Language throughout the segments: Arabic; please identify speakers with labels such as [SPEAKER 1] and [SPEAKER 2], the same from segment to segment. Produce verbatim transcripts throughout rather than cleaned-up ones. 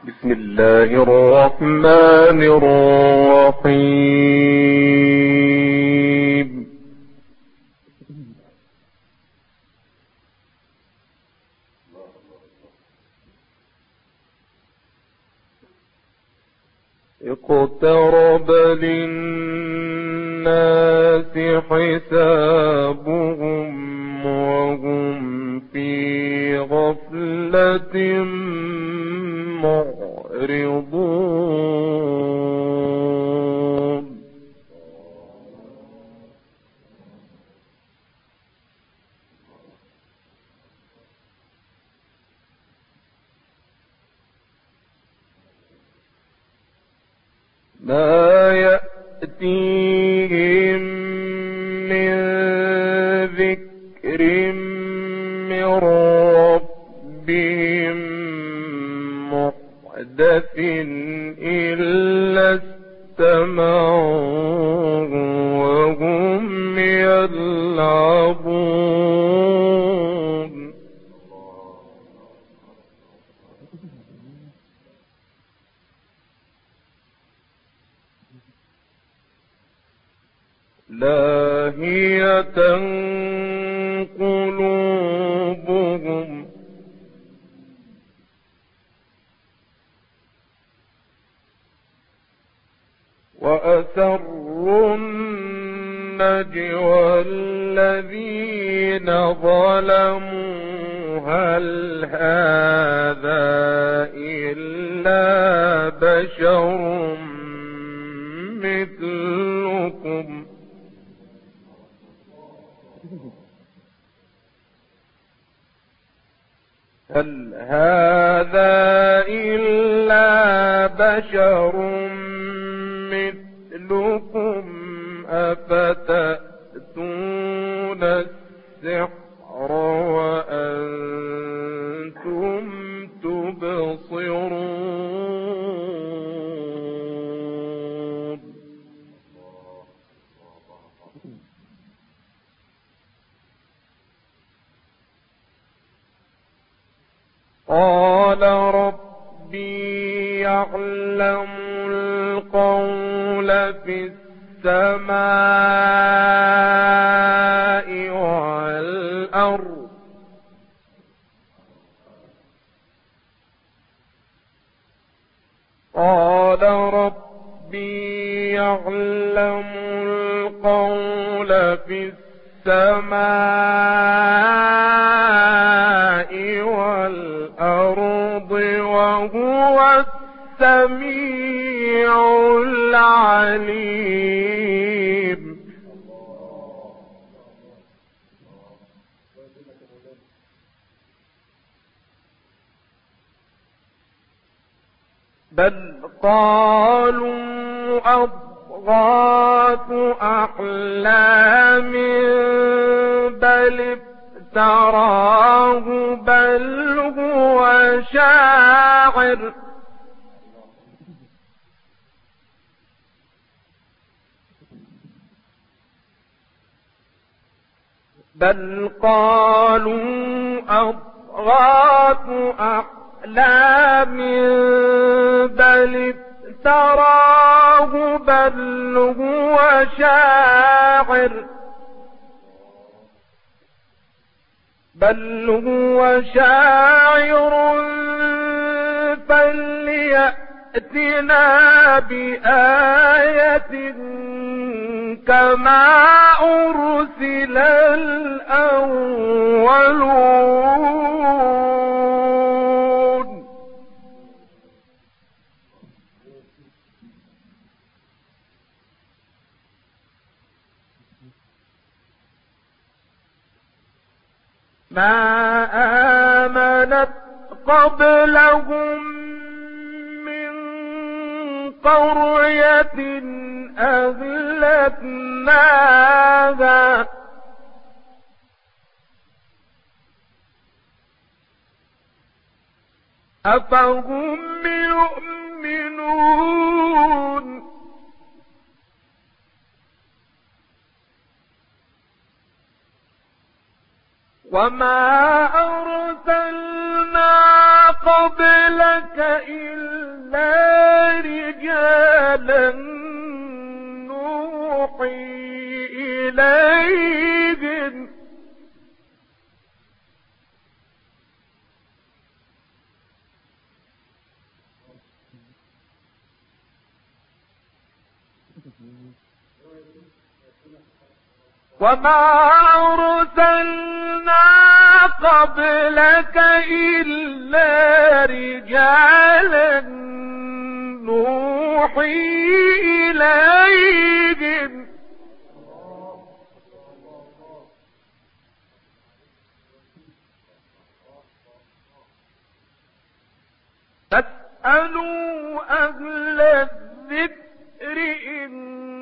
[SPEAKER 1] بسم الله الرحمن الرحيم. اقترب للناس حسابهم وهم في غفلة معرضون. ما يأتيهم من ذكر من ربهم محدث إلا استمعوه وهم يلعبون. لاهية قلوبهم وأسروا النجوى الذين ظلموا هل هذا إلا بشر مثلكم هل هذا إلا بشر مثلكم أفتأتون السحر وأنتم تبصرون. قال ربي يعلم القول في السماء والأرض قال ربي يعلم القول في السماء والأرض وهو السميع العليم. بل قالوا أضغاث أحلام بل افتراه بل هو شاعر بل قالوا أضغاث أحلام بل افتراه بل هو شاعر بل هو شاعر فليأتنا بآية كما أرسل الأولون. ما آمنت قبلهم من قرية أهلكناها أفهم يؤمنون. وما أرسلنا قبلك إلا رجالا نوحي إليهم وما أرسلنا قبلك إلا رجالا نوحي إليهم فاسألوا أهل الذكر إن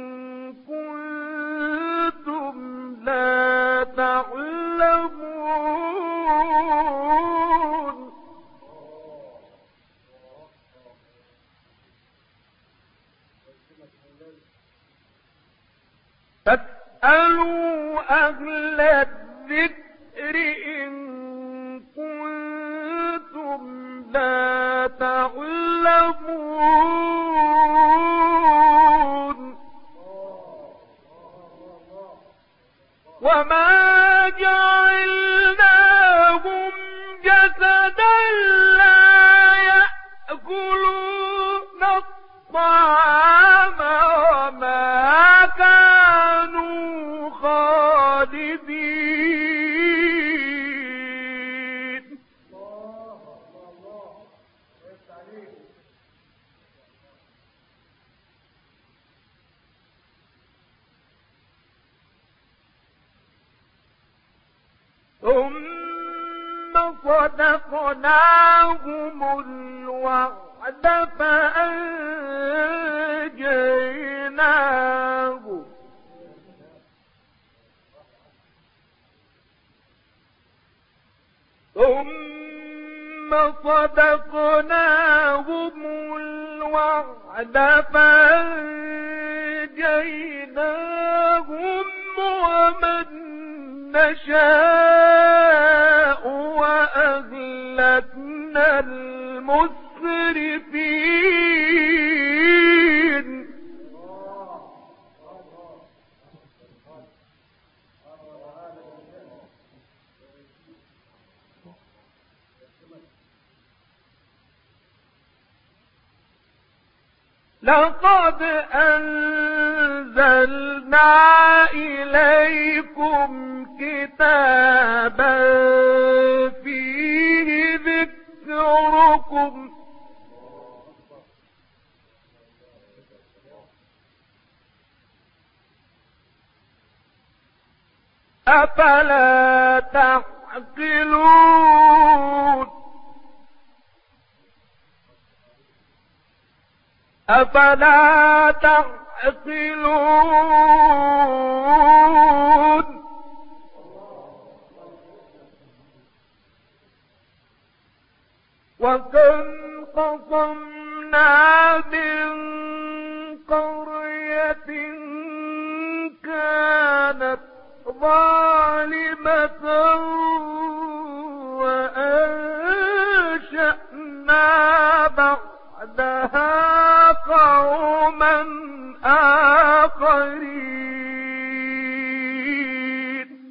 [SPEAKER 1] كنتم لا تعلمون فاسألوا أهل الذكر إن كنتم لا تعلمون وما جعلناهم جسدا لا يأكلون الطعام وما كانوا خالدين ثم صدقناهم الوعد فأنجيناهم ثم صدقناهم الوعد فأنجيناهم ومن نشاء وأهلكنا المسرفين لقد أنزلنا إليكم كتابا فيه ذكركم أفلا تعقلون أفلا تعقلون وكم قصمنا من قرية كانت ظالمة وأنشأنا بعدها قوما آخرين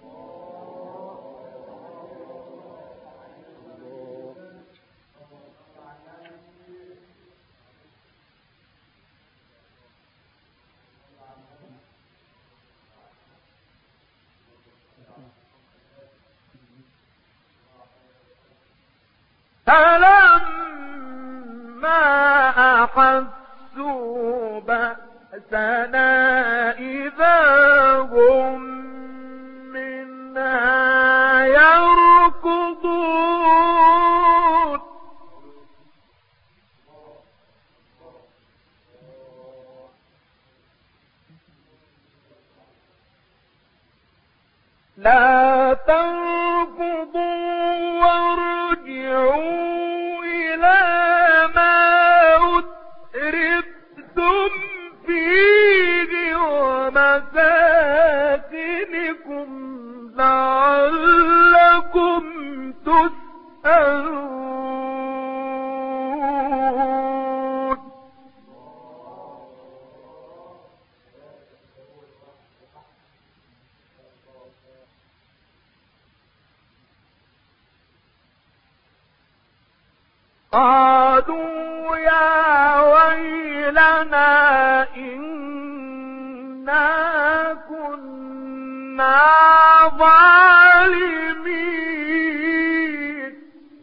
[SPEAKER 1] فلما أحسوا بأسنا إذا هم منها يركضون لا تركضوا وارجعوا إلى ما أترفتم فيه ومساكنكم لعلكم تسألون قالوا يا ويلنا إنا كنا ظالمين.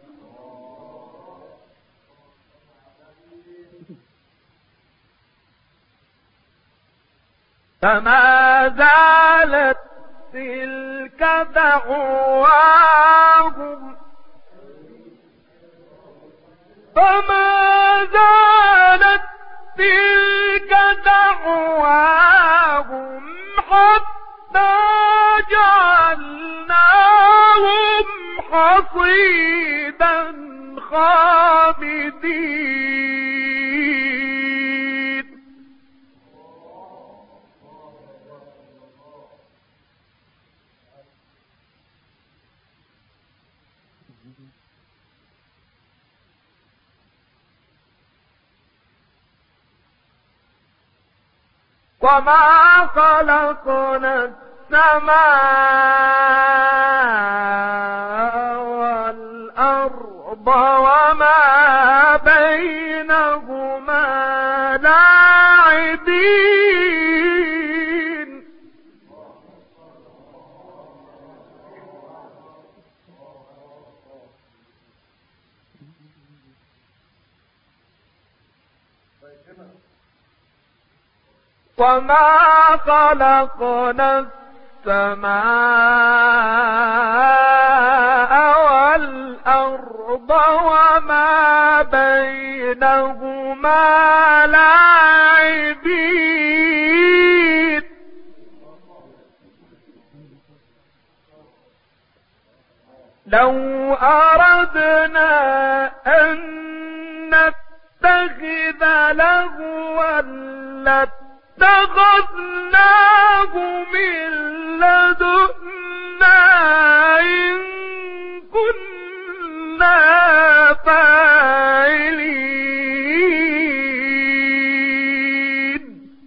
[SPEAKER 1] فما زالت تلك دعواهم فما زالت تلك دعواهم حتى جعلناهم حصيدا خامدين. وما خلقنا السماء والأرض وما بينهما لاعبين. وما خلقنا السماء والأرض وما بينهما لاعبين. لو أردنا أن نتخذ لهوا اتخذناه من لدنا إن كنا فاعلين.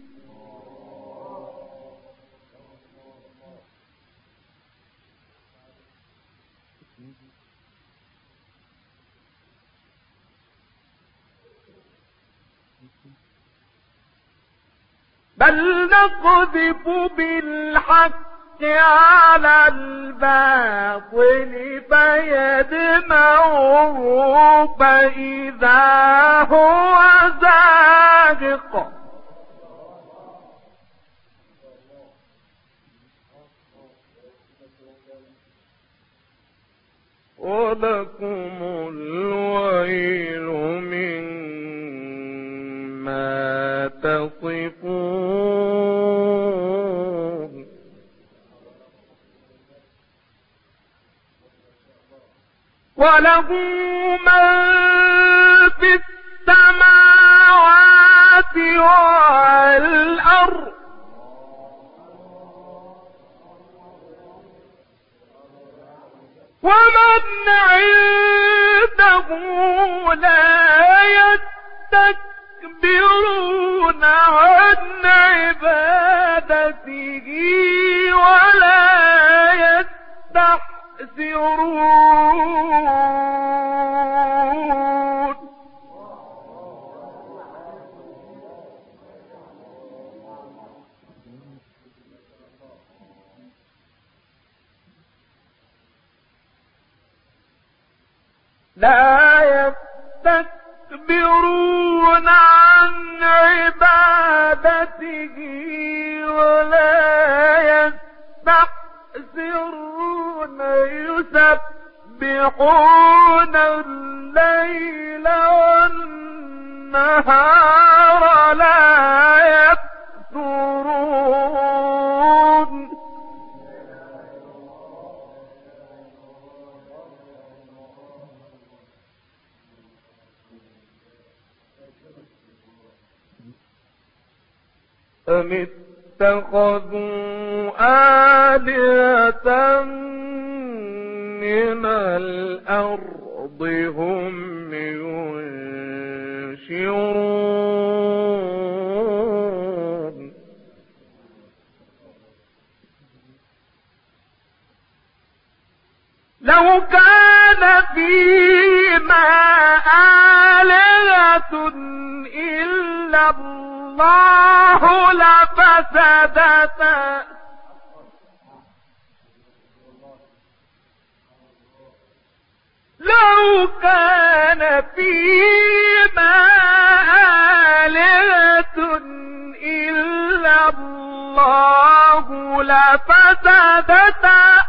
[SPEAKER 1] بل نقذف بالحق على الباطل فيدمغه فإذا هو زاهق. ولكم الويل مما تصفون. وله من في السماوات والأرض ومن عنده لا يستكبرون عن عبادته ولا يستحسرون. لا يستكبرون عن عبادته ولا يستحسرون يسبحون الليل والنهار لا يفترون. أم اتخذوا آلهة من الأرض هم ينشرون. لو كان فيما إلا الله لفسدتا لو كان فيما آلهة إلا الله لفسدتا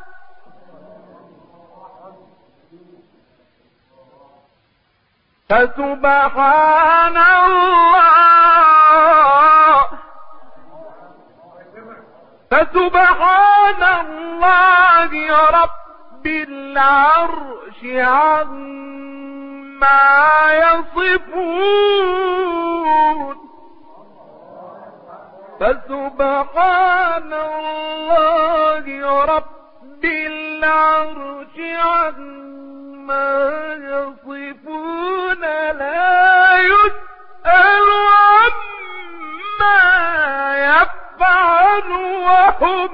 [SPEAKER 1] فسبحان الله فسبحان الله رب العرش عما يصفون فسبحان الله رب العرش عما يصفون لا يسأل عما يفعل وهم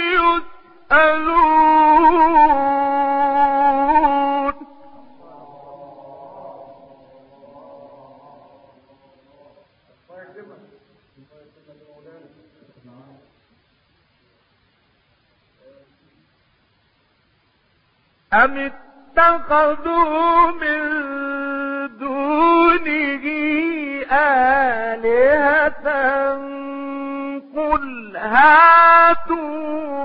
[SPEAKER 1] يسألون أم اتخذوا من دونه آلهة قل هاتوا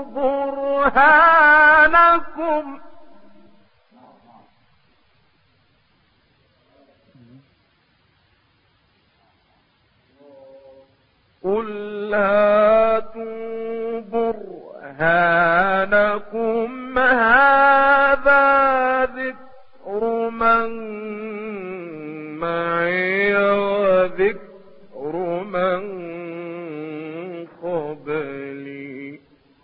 [SPEAKER 1] برهانكم قل هاتوا برهانكم هذا ذكر من معي وذكر من قبلي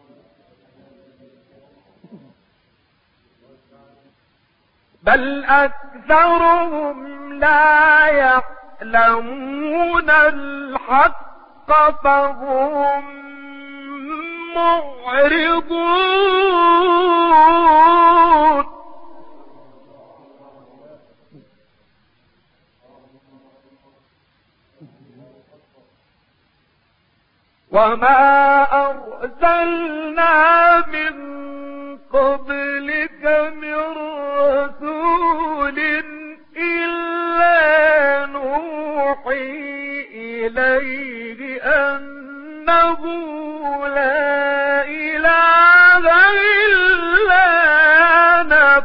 [SPEAKER 1] بل أكثرهم لا يعلمون الحق فهم معرضون وما أرسلنا من قبلك من رسول إلا نوحي إليه أنه لا إله إلا أنا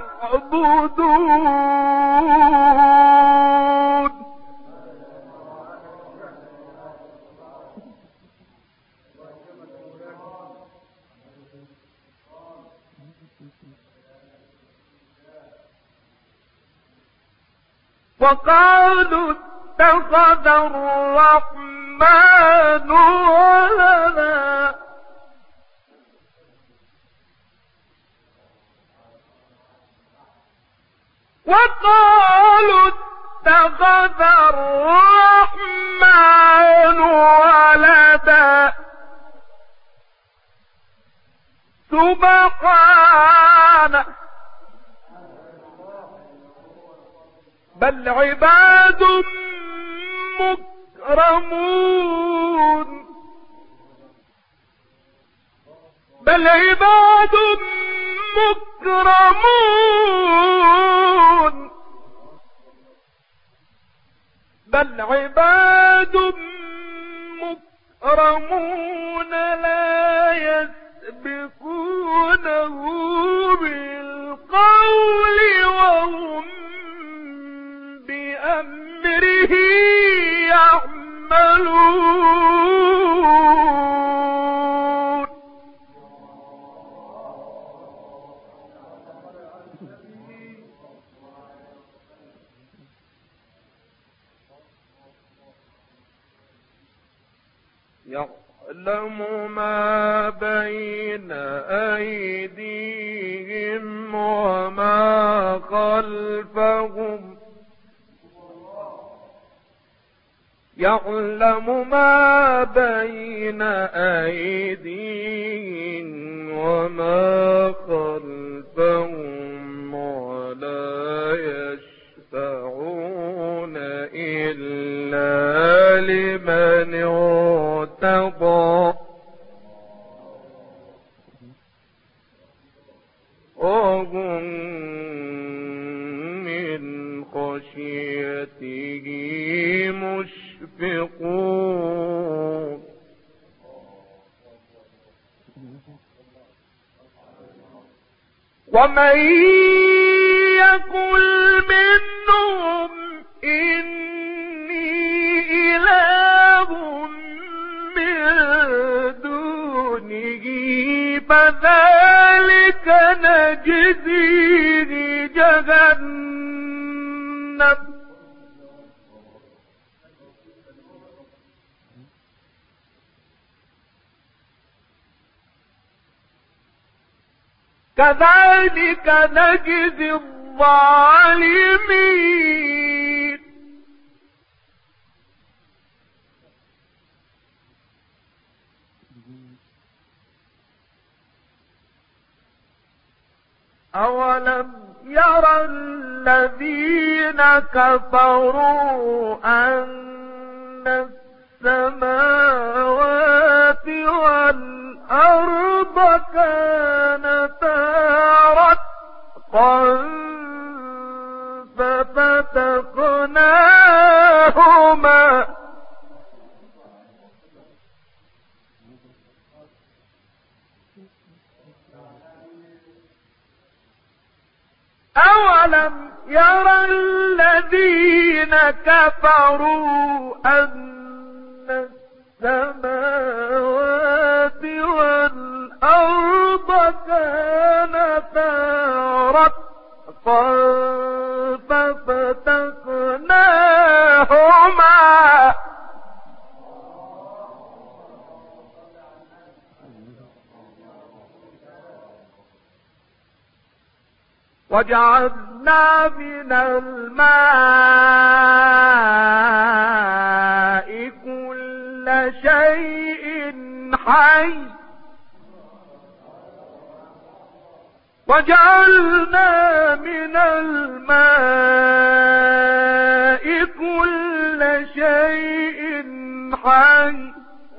[SPEAKER 1] فاعبدون وقالوا اتخذ الرحمن ولدا وقالوا اتخذ الرحمن ولدا سبحانه بل عباد مكرمون بل عباد مكرمون بل عباد مكرمون لا يسبقونه بالقول وهم بأمره يعملون يعلم ما بين أيديهم وما خلفهم يعلم ما بين أيديهم وما خلفهم ولا يشفعون مشفقون ومن يقل منهم إني إله من دونه فذلك نجزيه جهنم كذلك نجزي الظالمين أولم يرى الذين كفروا أن السماوات والأرض كانتا رتقا ففتقناهما أولم يرى الذين كفروا أن السماوات والأرض كانتا رتقا ففتقناهما وجعلنا من الماء كل شيء حي وجعلنا من الماء كل شيء حي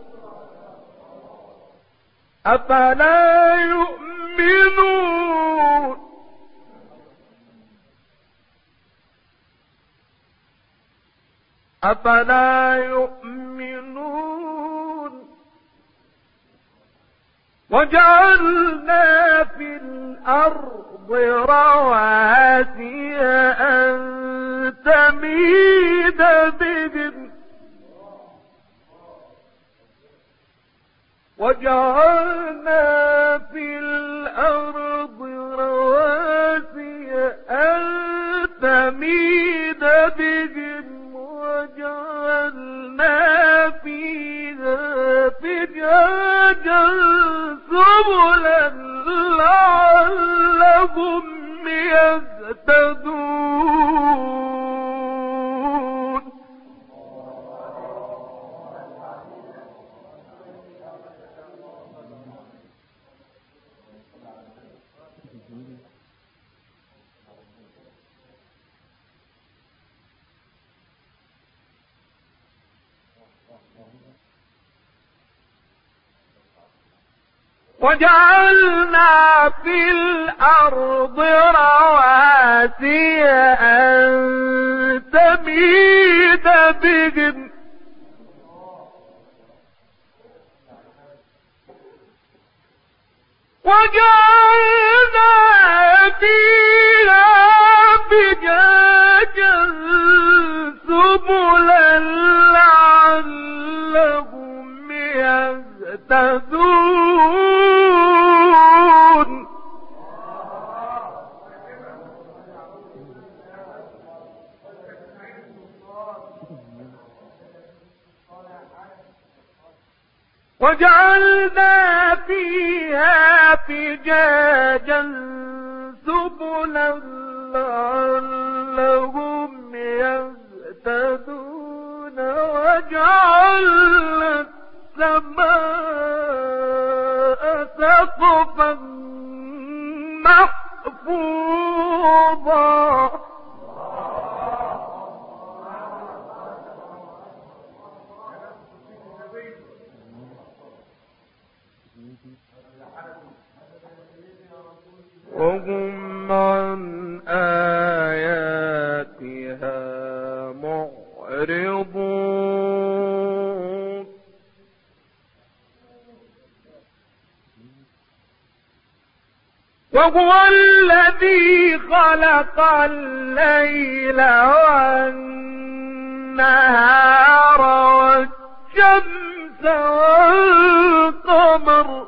[SPEAKER 1] أفلا يؤمنون أفلا يؤمنون وجعلنا في الأرض رواسي أن تميد بهم وجعلنا في الأرض رواسي أن تميد بهم وجعلنا فيها فجاجا سبلا لعلهم يهتدون وجعلنا في الأرض رواسي أن تميد بهم وجعلنا فيها فجاجا سبلا لعلهم يهتدون وجعلنا فيها فجاجا سبلا لعلهم يهتدون وجعلنا السماء سقفا محفوظا وهم عن آياتها معرضون معرضون وهو الذي خلق الليل والنهار والشمس والقمر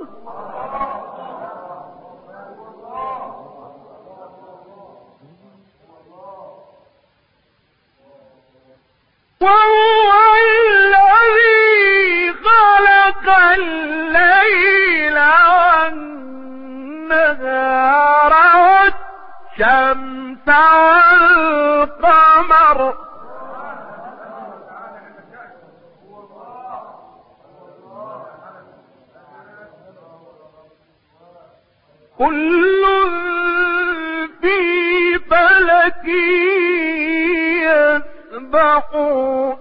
[SPEAKER 1] وهو الذي خلق الليل والنهار والشمس والقمر كل في فلك يسبحون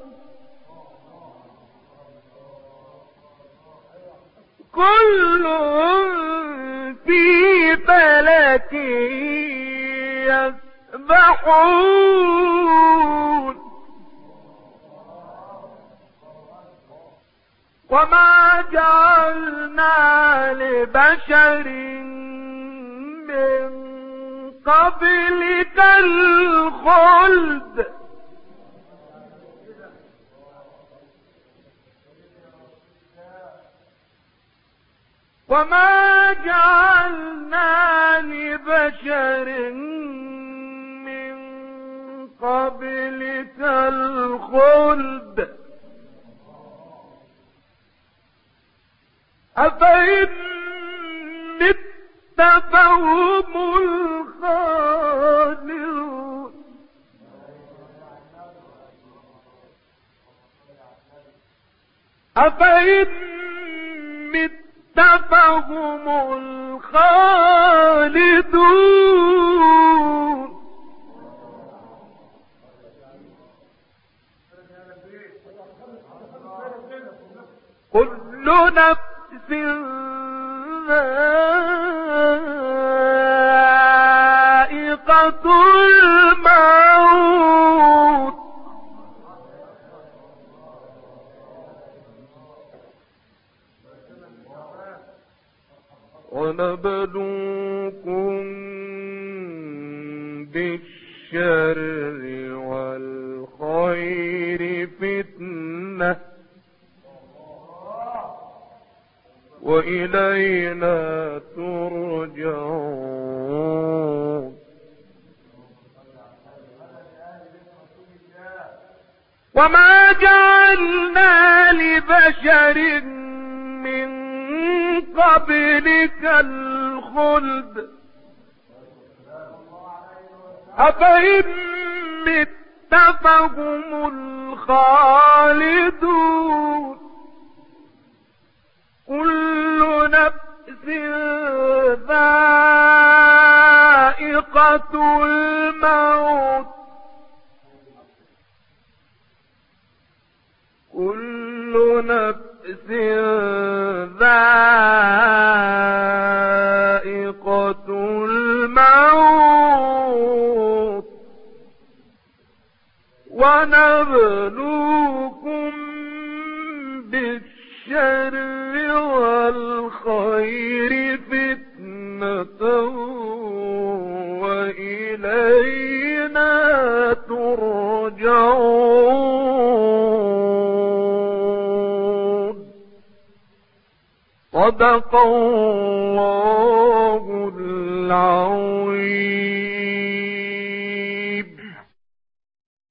[SPEAKER 1] كل في فلك يسبحون وما جعلنا لبشر من قبلك الخلد وما جعلنا لبشر من قبلك الخلد أفإن مت فهم الخالدون أفإن مت فهم الخالدون كل نفس ذائقة الموت ونبلوكم بالشر والخير فتنة وإلينا ترجعون وما جعلنا لبشر من قبلك الخلد أفإن مت فهم الخالدون كل نفس ذائقة الموت كل نفس ذائقة الموت ونبلوكم بالشر والخير فتنة وإلينا ترجعون صدق الله العظيم.